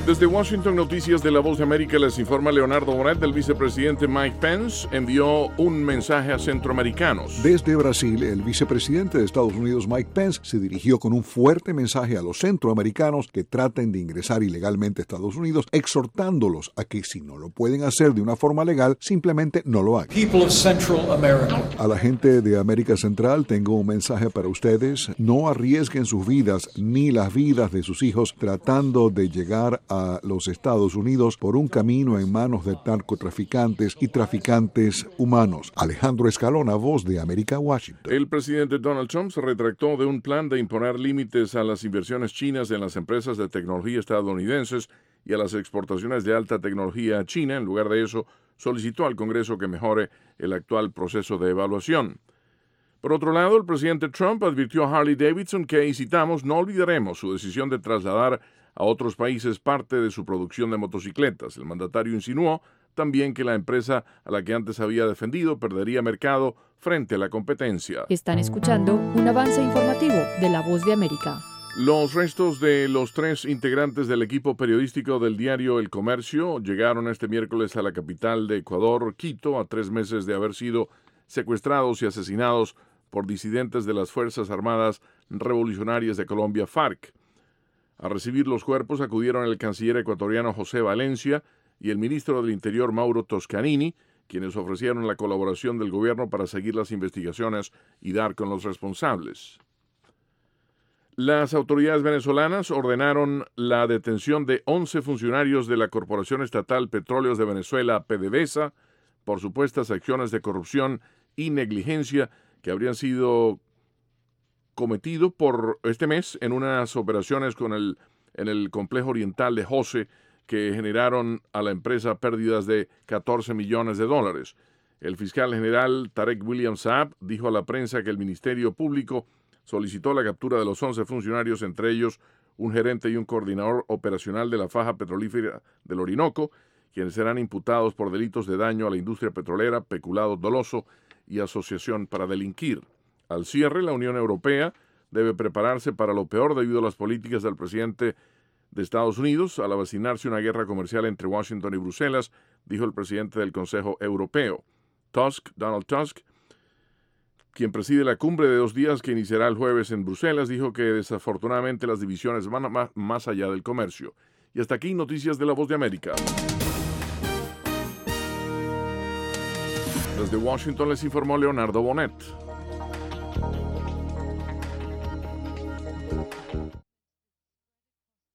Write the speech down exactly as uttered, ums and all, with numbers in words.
Desde Washington, Noticias de La Voz de América, les informa Leonardo Bonet. El vicepresidente Mike Pence envió un mensaje a centroamericanos. Desde Brasil, el vicepresidente de Estados Unidos, Mike Pence, se dirigió con un fuerte mensaje a los centroamericanos que traten de ingresar ilegalmente a Estados Unidos, exhortándolos a que si no lo pueden hacer de una forma legal, simplemente no lo hagan. People of Central America. A la gente de América Central tengo un mensaje para ustedes. No arriesguen sus vidas ni las vidas de sus hijos tratando de llegar a a los Estados Unidos por un camino en manos de narcotraficantes y traficantes humanos. Alejandro Escalona, Voz de América, Washington. El presidente Donald Trump se retractó de un plan de imponer límites a las inversiones chinas en las empresas de tecnología estadounidenses y a las exportaciones de alta tecnología a China. En lugar de eso, solicitó al Congreso que mejore el actual proceso de evaluación. Por otro lado, el presidente Trump advirtió a Harley Davidson que, y citamos, no olvidaremos su decisión de trasladar a otros países parte de su producción de motocicletas. El mandatario insinuó también que la empresa a la que antes había defendido perdería mercado frente a la competencia. Están escuchando un avance informativo de La Voz de América. Los restos de los tres integrantes del equipo periodístico del diario El Comercio llegaron este miércoles a la capital de Ecuador, Quito, a tres meses de haber sido secuestrados y asesinados por disidentes de las Fuerzas Armadas Revolucionarias de Colombia, FARC. A recibir los cuerpos acudieron el canciller ecuatoriano José Valencia y el ministro del Interior Mauro Toscanini, quienes ofrecieron la colaboración del gobierno para seguir las investigaciones y dar con los responsables. Las autoridades venezolanas ordenaron la detención de once funcionarios de la Corporación Estatal Petróleos de Venezuela, PDVSA, por supuestas acciones de corrupción y negligencia que habrían sido cometido por este mes en unas operaciones con el, en el complejo oriental de Jose que generaron a la empresa pérdidas de catorce millones de dólares. El fiscal general Tarek William Saab dijo a la prensa que el Ministerio Público solicitó la captura de los once funcionarios, entre ellos un gerente y un coordinador operacional de la faja petrolífera del Orinoco, quienes serán imputados por delitos de daño a la industria petrolera, peculado doloso y asociación para delinquir. Al cierre, la Unión Europea debe prepararse para lo peor debido a las políticas del presidente de Estados Unidos al avecinarse una guerra comercial entre Washington y Bruselas, dijo el presidente del Consejo Europeo. Tusk, Donald Tusk, quien preside la cumbre de dos días que iniciará el jueves en Bruselas, dijo que desafortunadamente las divisiones van más, más allá del comercio. Y hasta aquí, Noticias de La Voz de América. Desde Washington les informó Leonardo Bonet.